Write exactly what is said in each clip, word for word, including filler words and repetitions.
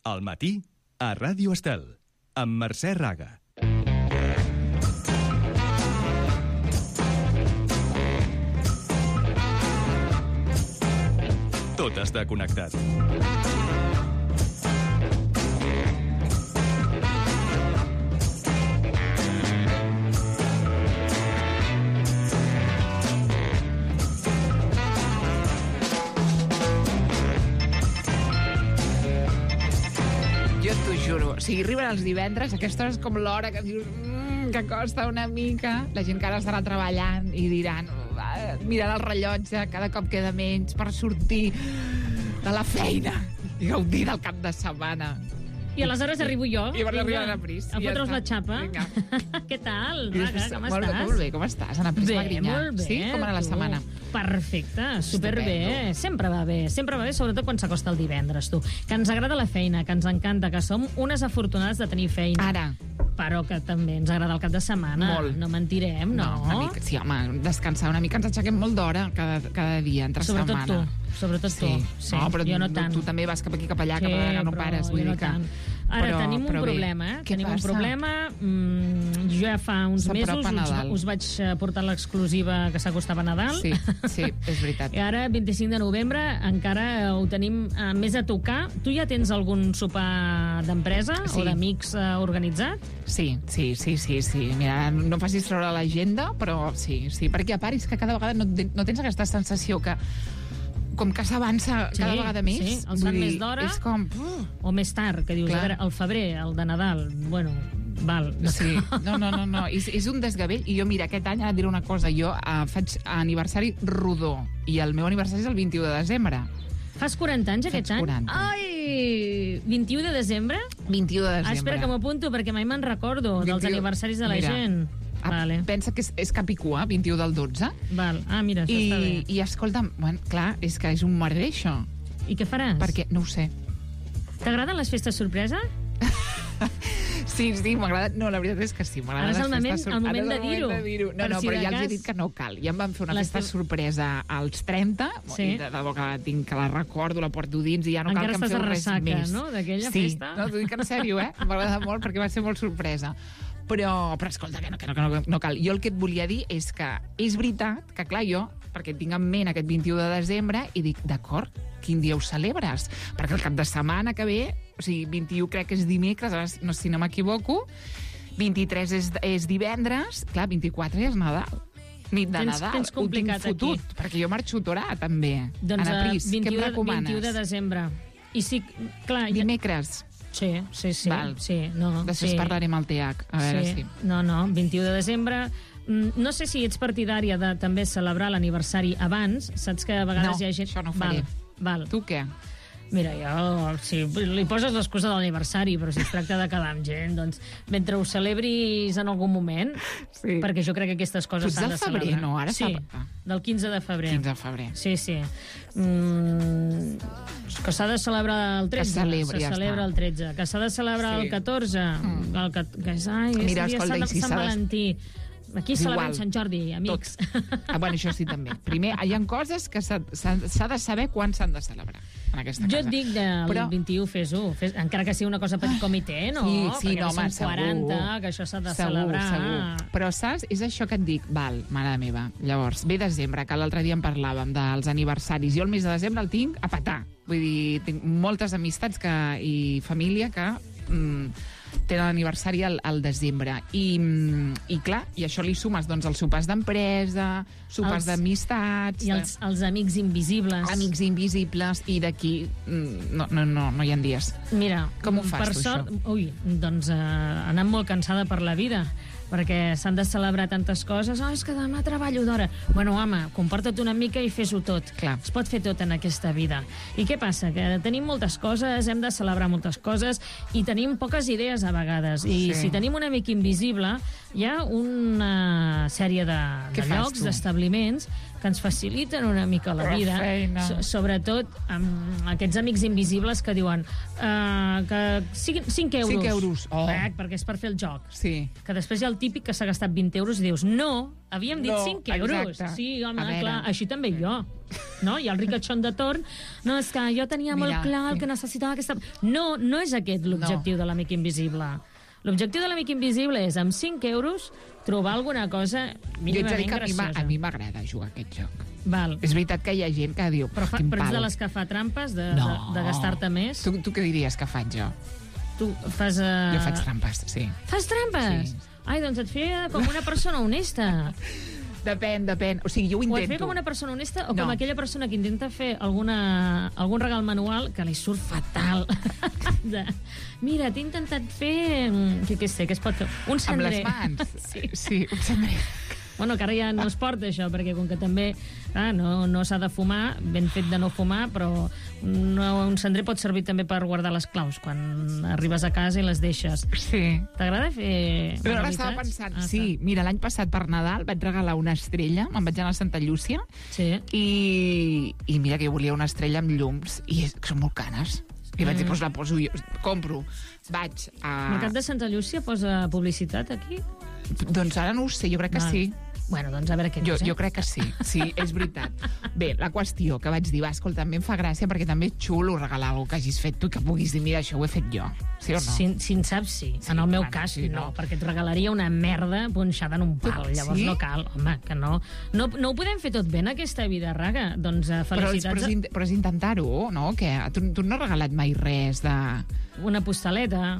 Al matí, a Ràdio Estel, amb Mercè Raga. Tot està connectat. O sigui, arriben els divendres, aquesta hora és com l'hora que dius mmm, que costa una mica. La gent que ara estarà treballant i diran, mirant el rellotge, cada cop queda menys per sortir de la feina i gaudir del cap de setmana. I aleshores arribo jo. I per arribar a la Pris. A fotre's la xapa. Vinga. Què tal, Raga? Com molt estàs? Bé, molt bé, com estàs? Ana Pris Bé, Magrinyà. molt bé. Sí? Com era la tu. setmana? Perfecte, superbé. Estupendo. Sempre va bé, sempre va bé, sobretot quan s'acosta el divendres, tu. Que ens agrada la feina, que ens encanta, que som unes afortunades de tenir feina. Ara. Però que també ens agrada el cap de setmana. Molt. No mentirem, no? No, una mica, sí, home, descansar una mica, ens aixequem molt d'hora cada, cada dia, entre Sobretot setmana. tu, sobretot sí. tu. Sí, no, però jo no tant. Tu també vas cap aquí, cap allà, Sí, cap allà, que no però pares. Vull jo no dir que... tant. Ara però, tenim un però bé. problema, eh? Què tenim passa? un problema. Mm, jo ja fa uns mesos us, Nadal. us vaig portar l'exclusiva que s'acostava a Nadal. Sí, sí, és veritat. I ara, vint-i-cinc de novembre, encara ho tenim eh, més a tocar. Tu ja tens algun sopar d'empresa Sí. o d'amics eh, organitzat? Sí, sí, sí, sí, sí. Mira, no facis treure l'agenda, però sí, sí. Perquè a part és que cada vegada no, no tens aquesta sensació que com que s'avança Sí, cada vegada més. sí, els vull fan dir, més d'hora. És com... Uh, O més tard, que dius, Clar. a veure, el febrer, el de Nadal, bueno, val. Sí, no, no, no, no. És, és un desgavell. I jo, mira, aquest any, ara et diré una cosa, jo uh, faig aniversari rodó, i el meu aniversari és el vint-i-u de desembre. Fas quaranta anys aquest Faig any? quaranta. Ai! vint-i-u de desembre? vint-i-u de desembre. Ah, espera, que m'apunto, perquè mai me'n recordo dels vint-i-u. aniversaris de la Mira. gent. Ah, Vale. Pensa que és, és cap i cua, vint-i-u del dotze. Val. Ah, mira, això està bé. I, i escolta'm, bueno, clar, és que és un merder, això. I què faràs? Perquè, no ho sé. T'agraden les festes sorpresa? Sí, sí, m'agrada... No, la veritat és que sí, m'agrada Ara és el les moment- festes el moment Ara és de dir-ho. de dir-ho. No, Per no, si però de ja els he cas- dit que no cal. Ja em van fer una Les festa tev- sorpresa als trenta, Sí. i de debò que la tinc, que la recordo, la porto dins, i ja no Encara cal que em estàs feu de res ressaca, més. no?, d'aquella sí. festa. No, t'ho dic en sèrio, eh? M'agrada molt perquè va ser molt sorpresa. Però, però escolta, que no, que no, que no, no cal. Jo el que et volia dir és que és veritat que, clar, jo, perquè tinc en ment aquest vint-i-u de desembre, i dic, d'acord, quin dia ho celebres? Perquè el cap de setmana que ve, o sigui, vint-i-u crec que és dimecres, ara, no sé si no m'equivoco, vint-i-tres és, és divendres, clar, vint-i-quatre és Nadal. Nit de Tens- Nadal. tens complicat ho tinc fotut, aquí. perquè jo marxo a Torà, també. Doncs Ana eh, Pris, què em vint-i-u de- recomanes? vint-i-u de desembre. I sí, clar... ja- Dimecres. Sí, sí, sí. Val. sí no, Després sí. parlarem al T H, a veure sí. si... No, no, vint-i-u de desembre. Mm, No sé si ets partidària de també celebrar l'aniversari abans. Saps que a vegades No, hi ha gent... això no ho faré. Val, val. Tu què? Mira, jo, si li poses l'excusa de l'aniversari, però si es tracta de quedar amb gent, doncs, mentre ho celebris en algun moment, Sí. perquè jo crec que aquestes Tu coses ets s'han del de febrer, celebrar. no? Ara sí, sap- del quinze de febrer. quinze de febrer. Sí, sí. Mm, que s'ha de celebrar el tretze. Que celebri, se ja celebra està. el tretze. Que s'ha de celebrar Sí. el catorze. Mm. El que, que és, ai, és Mira, el dia escolta, Sant, i si Sant s'ha de- Valentí. Aquí És celebrem igual. Sant Jordi, amics. Ah, bueno, això sí, també. Primer, hi ha coses que s'ha s'ha de saber quan s'han de celebrar en aquesta Jo casa. et dic del Però- vint-i-u, fes-ho. Fes, encara que sigui una cosa petit comitè, no? Sí, sí, Perquè no, són home, segur. quaranta, que això s'ha de segur, celebrar. Segur. Però saps? És això que et dic. Val, mare meva. Llavors, ve desembre, que l'altre dia en parlàvem dels aniversaris. Jo el mes de desembre el tinc a petar. Vull dir, tinc moltes amistats que, i família que mm, tenen l'aniversari al, al desembre. I, mm, I clar, i això li sumes doncs, els sopars d'empresa, sopars Els- d'amistats... I els, els amics invisibles. Amics invisibles, i d'aquí mm, no, no, no, no hi ha dies. Mira, Com ho fas, per tu, sort, això? Ui, doncs eh, anant molt cansada per la vida, perquè s'han de celebrar tantes coses. Oh, és que demà treballo d'hora. Bueno, home, comporta't una mica i fes-ho tot. Clar. Es pot fer tot en aquesta vida. I què passa? Que tenim moltes coses, hem de celebrar moltes coses i tenim poques idees a vegades. I Sí. si tenim un amic invisible, hi ha una sèrie de, Què de fas, llocs, tu? d'establiments, que que ens faciliten una mica la La vida, feina. so, sobretot amb aquests amics invisibles que diuen uh, que siguin cinc euros. cinc euros, oh. Eh, perquè és per fer el joc. Sí. Que després hi ha el típic que s'ha gastat vint euros i dius, no, havíem dit No, cinc euros. exacte. Sí, home, A veure. clar, així també jo. No? I el ricachón de torn, no, és que jo tenia Mira, molt clar el sí. que necessitava aquesta... No, no és aquest l'objectiu No. de l'amic invisible. L'objectiu de l'amic invisible és, amb cinc euros, trobar alguna cosa Jo ets a mínimament dir que a mi m'a- graciosa. a mi m'agrada jugar a aquest joc. Val. És veritat que hi ha gent que diu... Però, fa, quin però ets de palo. les que fa trampes, de, No. de, de gastar-te més? Tu, tu què diries que faig jo? Tu fas... Uh... Jo faig trampes, sí. Fas trampes? Sí. Ai, doncs et feia com una persona honesta. Depèn, depèn. O sigui, jo ho Ho et intento. feia com una persona honesta o No. com aquella persona que intenta fer alguna, algun regal manual que li surt fatal. de, mira, t'he intentat fer... mm, Què, què sé, què es pot fer? Un Amb cendrer. les mans. Sí. Sí, un cendrer. Bueno, que ara ja no es porta això, perquè com que també ah, no, no s'ha de fumar, ben fet de no fumar, però no, un cendrer pot servir també per guardar les claus quan arribes a casa i les deixes. Sí. T'agrada fer Però ara manualitats? estava pensant, Ah, sí, mira, l'any passat per Nadal vaig regalar una estrella, me'n vaig anar a Santa Llúcia, Sí. i, i mira que jo volia una estrella amb llums, i és, que són molt cares. I vaig dir, doncs la poso jo, compro. Vaig a... Mercat de Santa Llúcia posa publicitat aquí? Doncs ara no ho sé, jo crec que Val. sí. Bueno, doncs a veure què Jo, dius, eh? jo crec que sí, sí, és veritat. Bé, la qüestió que vaig dir, va, escolta, també em fa gràcia perquè també és xulo regalar alguna que hagis fet tu i que puguis dir, mira, això ho he fet jo. Sí o no? Si, si en saps, sí. Sí, En el meu bueno, cas, sí, no, no. perquè et regalaria una merda punxada en un pal. Tu- Llavors sí? no cal, home, que no. No, no ho podem fer tot bé en aquesta vida, Raga. Doncs uh, Però, és- felicitats. però, és, in- però és intentar-ho, no? Que tu, tu no has regalat mai res de... Una postaleta.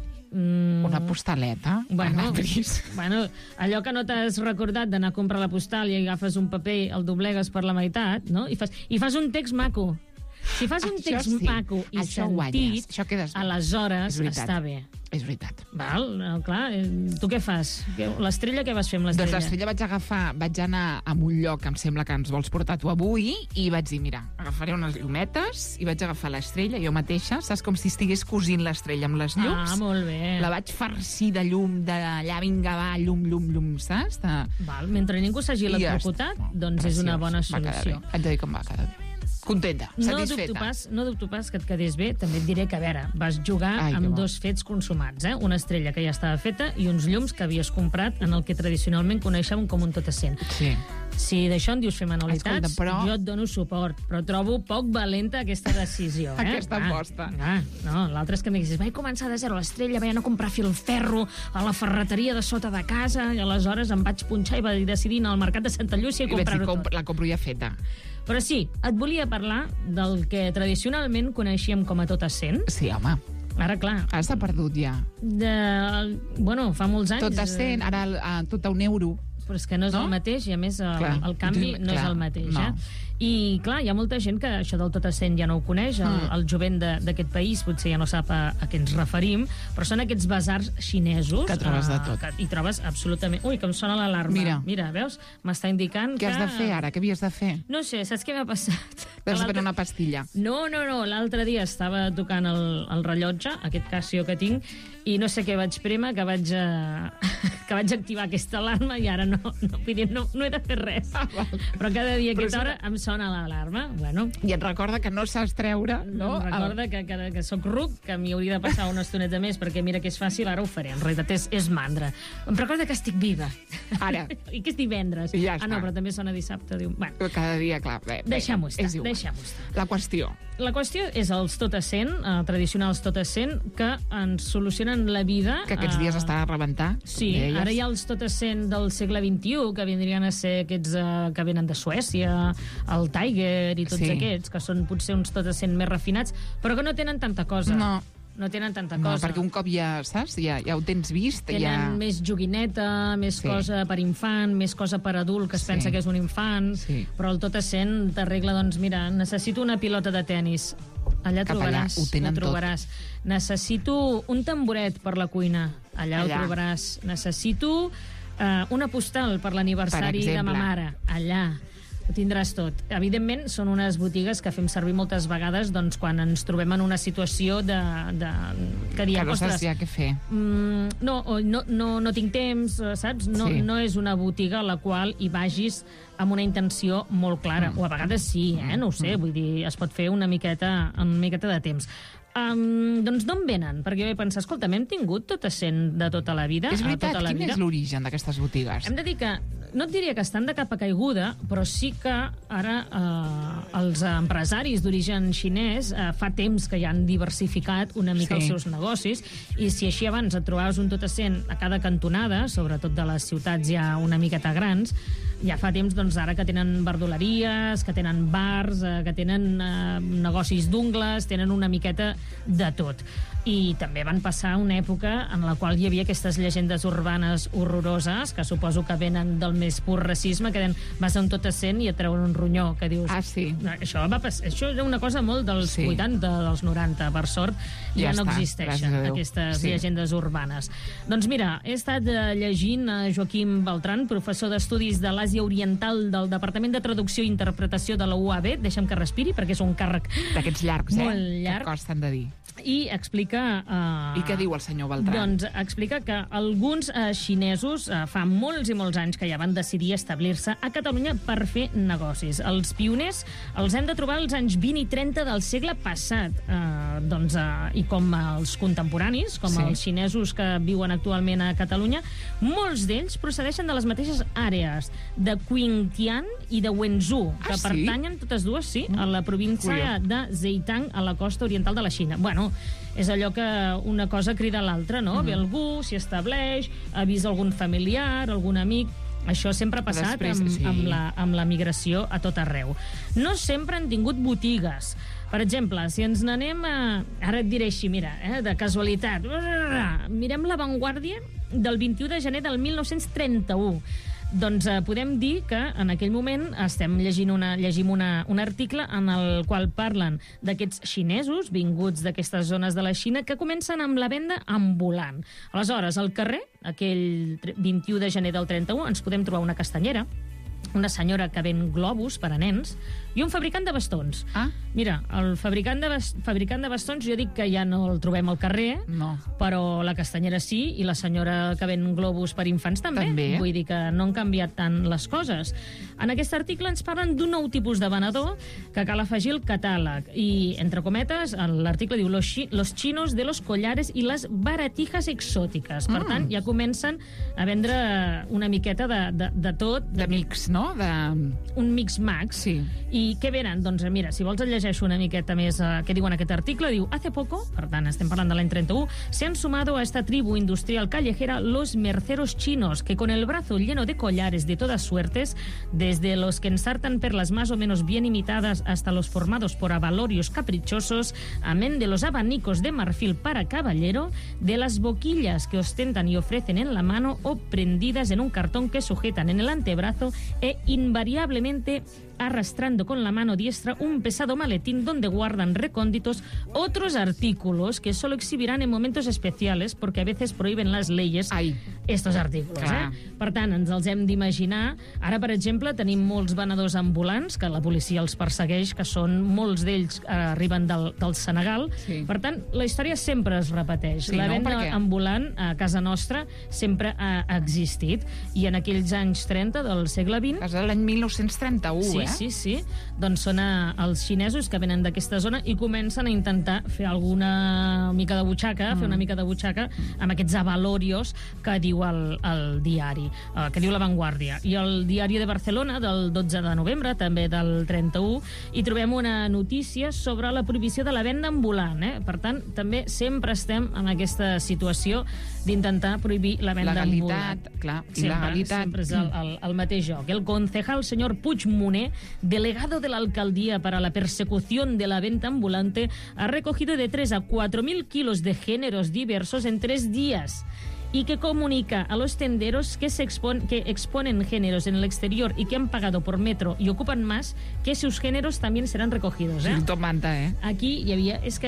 Mm, Una postaleta? Bueno, Anna Pris. bueno, allò que no t'has recordat d'anar a comprar la postal i agafes un paper, el doblegues per la meitat, no? I fas, i fas un text maco. Si fas un Això text sí, maco i això sentit, guanyes, això quedes bé. aleshores És veritat. està bé. És veritat. Val? No, clar, eh, tu què fas? Què- L'estrella, què vas fer amb Doncs l'estrella? l'estrella vaig agafar, vaig anar a un lloc que em sembla que ens vols portar tu avui i vaig dir, mira, agafaré unes llumetes i vaig agafar l'estrella jo mateixa, saps? Com si estigués cosint l'estrella amb les llums. Ah, molt bé. La vaig farcir de llum, d'allà, vinga, va, llum, llum, llum, saps? De... Val, mentre ningú s'hagi I ja electrocutat, està. doncs és una bona Preciós. Va quedar solució. bé. Haig de dir que em va quedar bé. Contenta, No satisfeta. dubto, pas, no dubto pas que et quedés bé. També et diré que, a veure, vas jugar Ai, que amb bo. dos fets consumats, eh? Una estrella que ja estava feta i uns llums que havies comprat en el que tradicionalment coneixem com un tot a cent. Sí. Si d'això en dius fer manualitats, Escolta, però- jo et dono suport, però trobo poc valenta aquesta decisió. Eh? Aquesta Va, aposta. va, no, l'altre és que em diguis, vaig començar de zero a l'estrella, vaig anar a comprar filferro a la ferreteria de sota de casa, i aleshores em vaig punxar i vaig decidir anar al mercat de Santa Llúcia i I vaig dir, comprar-ho comp tot. la compro ja feta. Però sí, et volia parlar del que tradicionalment coneixíem com a tot a cent. Sí, home, Ara, clar, ara s'ha perdut ja. de, bueno, fa molts anys... Tot a cent, eh, ara a, tot a un euro. Però és que no és No? el mateix, i a més el, Clar. el canvi no Clar, és el mateix. no. Eh? I, clar, hi ha molta gent que això del tot a cent ja no ho coneix, el, Mm. el jovent de- d'aquest país potser ja no sap a, a què ens referim, però són aquests basars xinesos... Que trobes de eh, tot. Que, I trobes absolutament... Ui, que em sona l'alarma. Mira. Mira, veus? M'està indicant Què que... has de fer ara? Què havies de fer? No sé, saps què m'ha passat? Que Has de l'altre- prendre una pastilla. No, no, no. L'altre dia estava tocant el, el rellotge, aquest Casio que tinc, i no sé què vaig prémer, que vaig, eh, que vaig activar aquesta alarma i ara no, no, vull dir, no, no he de fer res. Ah, val. Però cada dia a Però aquesta sí hora em sona l'alarma. Bueno, I et recorda que no saps treure, no? no, em recorda que, que, que sóc ruc, que m'hi hauria de passar una estoneta més, perquè mira que és fàcil, ara ho faré. En realitat és, és mandra. Em recorda que estic viva. Ara. I que és divendres. I ja ah, no, està. però també sona dissabte. Diu... Bueno, El... Cada dia, clar. Bé, bé, deixem-ho estar, és igual. deixem-ho estar. La qüestió. La qüestió és els tot a cent, eh, tradicionals tot a cent, que ens solucionen la vida. Que aquests dies eh, està a rebentar. Sí, deies. ara hi ha els tot a cent del segle vint-i-u, que vindrien a ser aquests eh, que venen de Suècia, el Tiger i tots Sí. aquests, que són potser uns tot a cent més refinats, però que no tenen tanta cosa. No. No tenen tanta No, cosa. perquè un cop ja, saps, ja, ja ho tens vist. Tenen ja... més joguineta, més Sí. cosa per infant, més cosa per adult, que es Sí. pensa que és un infant, Sí. però el tot a cent t'arregla, doncs mira, necessito una pilota de tennis. Allà Cap allà, trobaràs, ho tenen tot. trobaràs. Necessito un tamboret per la cuina. Allà, Allà. ho trobaràs. Necessito uh, una postal per Per l'aniversari de exemple. ma mare. Allà. ho tindràs tot. Evidentment, són unes botigues que fem servir moltes vegades doncs, quan ens trobem en una situació de, de, que diem, que no saps ostres, ja què fer. Mm, no, o no, no, no tinc temps, saps? No, Sí. no és una botiga a la qual hi vagis amb una intenció molt clara. O a vegades sí, eh? No ho sé, vull dir, es pot fer una miqueta, una miqueta de temps. Um, doncs d'on venen? Perquè vaig pensar, escolta, hem tingut tot essent de tota la vida. És a veritat, tota la quin vida. és l'origen d'aquestes botigues? Hem de dir que no et diria que estan de capa caiguda, però sí que ara eh, els empresaris d'origen xinès eh, fa temps que ja han diversificat una mica Sí. els seus negocis, i si així abans et trobaves un tot essent a cada cantonada, sobretot de les ciutats ja una miqueta grans, ja fa temps, doncs, ara que tenen verdoleries, que tenen bars, eh, que tenen eh, negocis d'ungles, tenen una miqueta de tot. I també van passar una època en la qual hi havia aquestes llegendes urbanes horroroses, que suposo que venen del més pur racisme, que deien, vas a un tot essent i et treuen un ronyó, que dius... Ah, sí. No, això, va passar, això era una cosa molt dels Sí. vuitanta, dels noranta, per sort, ja, Ja no està, gràcies existeixen a Déu. aquestes Sí. llegendes urbanes. Doncs mira, he estat eh, llegint a Joaquim Beltran, professor d'Estudis de l'Àsia Oriental del Departament de Traducció i Interpretació de la U A B, deixa'm que respiri, perquè és un càrrec D'aquests llargs, eh? molt llarg. Que costen de dir. i explica... Uh, I què diu el senyor Beltran? Doncs explica que alguns uh, xinesos uh, fa molts i molts anys que ja van decidir establir-se a Catalunya per fer negocis. Els pioners els hem de trobar als anys vint i trenta del segle passat. Uh, doncs, uh, I com els contemporanis, com Sí. els xinesos que viuen actualment a Catalunya, molts d'ells procedeixen de les mateixes àrees, de Qingtian i de Wenzhou, que Ah, sí? pertanyen totes dues, sí, a la província de Zhejiang, a la costa oriental de la Xina. Bueno, és allò que una cosa crida a l'altra, no? Mm. Ve algú, s'hi estableix, avisa algun familiar, algun amic... Això sempre ha passat Després, amb, sí. amb, la, amb la migració a tot arreu. No sempre han tingut botigues. Per exemple, si ens n'anem a... Ara et diré així, mira, eh, de casualitat. Mirem l'avantguàrdia del vint-i-u de gener del mil nou-cents trenta-u. Doncs eh, podem dir que en aquell moment estem llegint una, llegim una, un article en el qual parlen d'aquests xinesos vinguts d'aquestes zones de la Xina que comencen amb la venda ambulant. Aleshores, al carrer, aquell vint-i-u de gener del trenta-u, ens podem trobar una castanyera, una senyora que ven globus per a nens i un fabricant de bastons. Ah? Mira, el fabricant de, bas fabricant de bastons jo dic que ja no el trobem al carrer, No. però la castanyera sí, i la senyora que ven globus per infants també. També. Vull dir que no han canviat tant les coses. En aquest article ens parlen d'un nou tipus de venedor que cal afegir al catàleg. I, entre cometes, l'article diu los, chi los chinos de los collares i les baratijas exòtiques. Per Mm. tant, ja comencen a vendre una miqueta de, de, de tot. De mix, no? De... Un mix-max. Sí. I què venen? Doncs mira, si vols et llegeixo una miqueta més eh, què diu en aquest article. Diu, hace poco, per tant, estem parlant de l'any trenta-u, se han sumado a esta tribu industrial callejera los merceros chinos, que con el brazo lleno de collares de todas suertes, desde los que ensartan perlas más o menos bien imitadas hasta los formados por abalorios caprichosos, amén de los abanicos de marfil para caballero, de las boquillas que ostentan y ofrecen en la mano o prendidas en un cartón que sujetan en el antebrazo e invariablemente arrastrando con la mano diestra un pesado maletín donde guardan recónditos otros artículos que solo exhibirán en momentos especiales porque a veces prohíben las leyes Ai. estos artículos. Clar. Eh? Per tant, ens els hem d'imaginar. Ara, per exemple, tenim molts venedors ambulants que la policia els persegueix, que són molts d'ells eh, arriben del, del Senegal. Sí. Per tant, la història sempre es repeteix. Sí, la no? venda Per què? ambulant a casa nostra sempre ha existit. I en aquells anys trenta del segle vint Casa de l'any mil nou-cents trenta-u, sí, eh? Sí, sí, doncs són a, els xinesos que venen d'aquesta zona i comencen a intentar fer alguna mica de butxaca, mm. fer una mica de butxaca amb aquests avalorios que diu el, el diari, eh, que diu La Vanguardia. I el diari de Barcelona, del dotze de novembre, també del trenta-u, hi trobem una notícia sobre la prohibició de la venda ambulant. Eh? Per tant, també sempre estem en aquesta situació d'intentar prohibir la venda ambulant. Legalitat, clar, i Sempre, legalitat. sempre és el, el, el mateix joc. El concejal señor Puigmoner, delegado de la alcaldía para la persecución de la venta ambulante, ha recogido de tres a cuatro mil kilos de géneros diversos en tres días y que comunica a los tenderos que, se expon que exponen géneros en el exterior y que han pagado por metro y ocupan más, que sus géneros también serán recogidos. ¿eh? Sí, tot manta, eh? Aquí hi havia... És que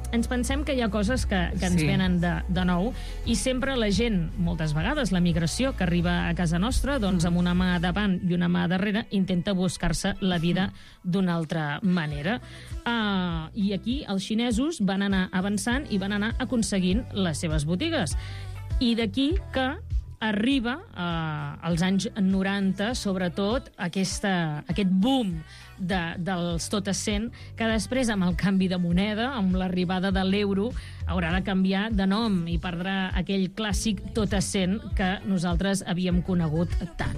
ens pensem que hi ha coses que, que ens Sí. venen de, de nou, i sempre la gent, moltes vegades, la migració que arriba a casa nostra, doncs amb una mà davant i una mà darrere, intenta buscar-se la vida d'una altra manera. Uh, I aquí els xinesos van anar avançant i van anar aconseguint les seves botigues. I d'aquí que arriba eh, als anys noranta, sobretot, aquesta, aquest boom de, dels tot a cent, que després, amb el canvi de moneda, amb l'arribada de l'euro, haurà de canviar de nom i perdrà aquell clàssic tot a cent que nosaltres havíem conegut tant.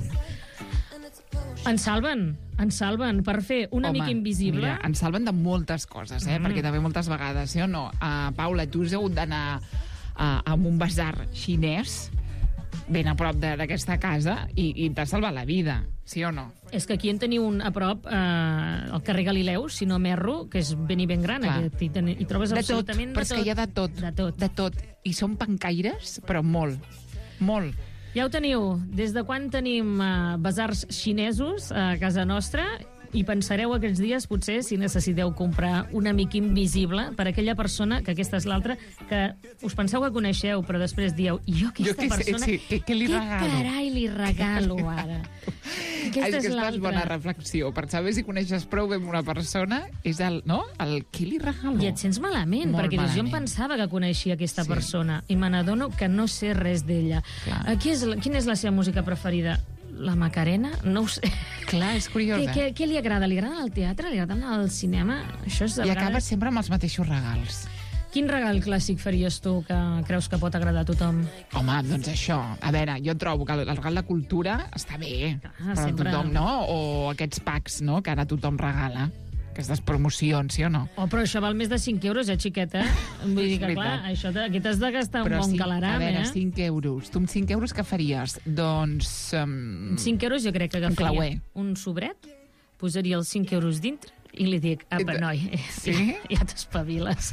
Ens salven, ens salven per fer un amic invisible. Mira, ens salven de moltes coses, eh? Mm. Perquè també moltes vegades, sí o no? Uh, Paula, tu has hagut d'anar uh, a un basar xinès ben a prop d'aquesta casa i, i t'ha salvat la vida, sí o no? És que aquí en teniu un a prop, eh, al carrer Galileu, si no m'erro, que és ben i ben gran. Aquest, i, ten, I trobes de absolutament tot, però és que hi ha de tot, de tot. de tot. I són pancaires, però molt, molt. Ja ho teniu. Des de quan tenim uh, basars xinesos a casa nostra? I pensareu aquests dies, potser, si necessiteu comprar un amic invisible per a aquella persona, que aquesta és l'altra, que us penseu que coneixeu, però després dieu, jo aquesta jo que persona, sé, sí, què li regalo? Què carai li regalo ara? Aquesta és, és l'altra. és bona reflexió. Per saber si coneixes prou bé una persona, és el, no? El què li regalo? I et sents malament, Molt perquè dius, jo em malament. pensava que coneixia aquesta Sí. persona i me n'adono que no sé res d'ella. Clar. Qui és, la- quina és la seva música preferida? La Macarena? No ho sé. Clar, és curiós, Què, què, eh? què li agrada? Li agrada el teatre? Li agrada el cinema? Això és de I vegades... acabes sempre amb els mateixos regals. Quin regal clàssic faries tu que creus que pot agradar a tothom? Home, doncs això. A veure, jo trobo que el regal de cultura està bé, Clar, per a sempre- tothom, no? O aquests packs, no?, que ara tothom regala. Aquestes promocions, sí o no? Oh, però això val més de cinc euros, eh, xiqueta? Vull dir que, És clar, veritat. això t- aquí t'has de gastar un bon cinc- calaram, a veure, eh? cinc euros. Tu amb cinc euros què faries? Doncs... Um, cinc euros jo crec que Un agafaria clauer. un sobret, posaria els cinc euros dintre i li dic, apa, I- noi, Sí? ja t'espaviles.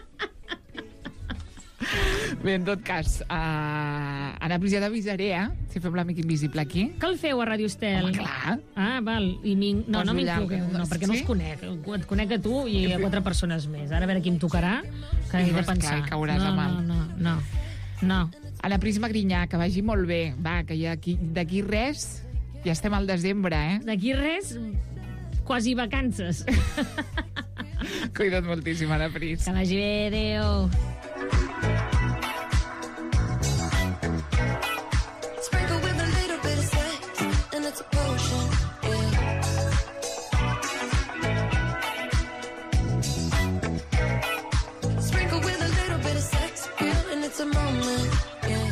Bé, en tot cas, uh, Anna, però ja t'avisaré, eh? Si fem l'amic invisible aquí. Què el feu a Radio Estel? Home, clar. Ah, val. I no, no Poso m'inclogueu, allà, no, perquè no sí? us conec. Et conec a tu i a quatre persones més. Ara a veure qui em tocarà, que he de Llavors, pensar. clar, cauràs no, a mal. no, no, no, no. Anna Prisma Grinyà, que vagi molt bé. Va, que ja aquí- d'aquí res, ja estem al desembre, eh? D'aquí res, quasi vacances. Cuida't moltíssim, Anna Pris. Que vagi bé, adéu. Sprinkle with a little bit of sex, and it's a potion, yeah. Sprinkle with a little bit of sex, yeah, and it's a moment, yeah.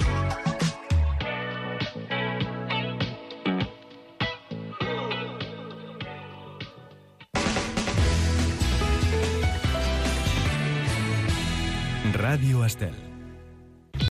Ràdio Estel.